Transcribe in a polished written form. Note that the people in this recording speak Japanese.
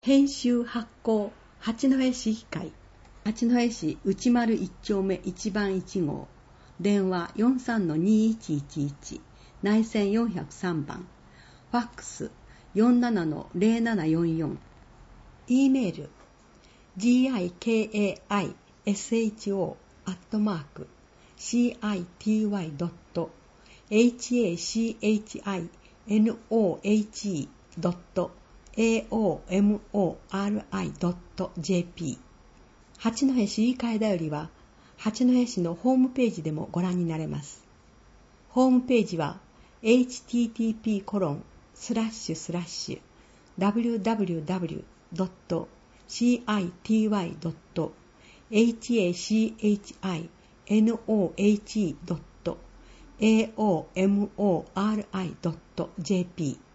編集発行八戸市議会八戸市内丸1丁目1番1号電話 43-2111 内線403番ファックス 47-0744 E メール gikaishinohe.aomori.jp 八戸市議会だよりは八戸市のホームページでもご覧になれます。ホームページは http://www.city.hashinohe.aomori.jp